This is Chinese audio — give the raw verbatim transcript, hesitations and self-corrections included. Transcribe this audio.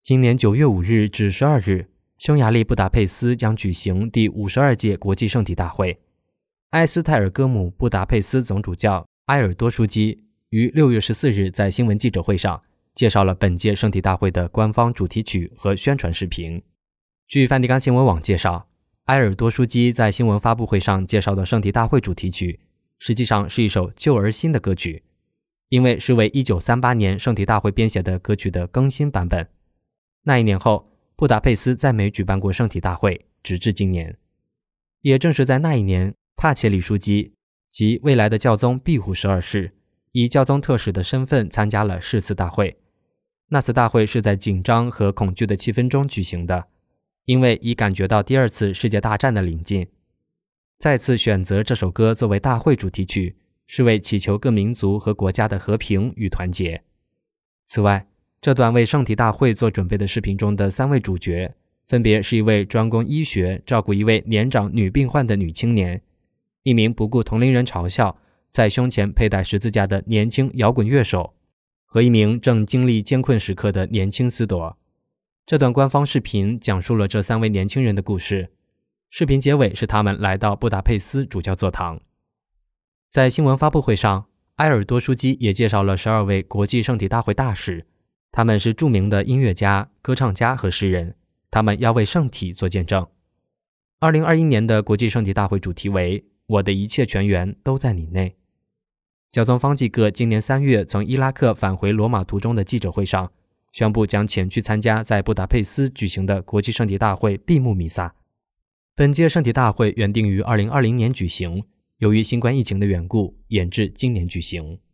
今年九月五日至十二日，匈牙利布达佩斯将举行第五十二届国际圣体大会。埃斯泰尔戈姆布达佩斯总主教埃尔多书记于六月十四日在新闻记者会上介绍了本届圣体大会的官方主题曲和宣传视频。据梵蒂冈新闻网介绍，埃尔多书记在新闻发布会上介绍的圣体大会主题曲实际上是一首旧而新的歌曲，因为是为一九三八年圣体大会编写的歌曲的更新版本。那一年后，布达佩斯再没举办过圣体大会，直至今年。也正是在那一年，帕切里书记及未来的教宗庇护十二世以教宗特使的身份参加了世次大会。那次大会是在紧张和恐惧的气氛中举行的，因为已感觉到第二次世界大战的临近。再次选择这首歌作为大会主题曲，是为祈求各民族和国家的和平与团结。此外，这段为圣体大会做准备的视频中的三位主角，分别是一位专攻医学照顾一位年长女病患的女青年，一名不顾同龄人嘲笑在胸前佩戴十字架的年轻摇滚乐手，和一名正经历艰困时刻的年轻司铎。这段官方视频讲述了这三位年轻人的故事。视频结尾是他们来到布达佩斯主教座堂。在新闻发布会上，埃尔多书记也介绍了十二位国际圣体大会大使，他们是著名的音乐家、歌唱家和诗人，他们要为圣体做见证。二零二一年的国际圣体大会主题为“我的一切泉源都在你内”。教宗方济各今年三月从伊拉克返回罗马途中的记者会上，宣布将前去参加在布达佩斯举行的国际圣体大会闭幕弥撒。本届圣体大会原定于二零二零年举行，由于新冠疫情的缘故，延至今年举行。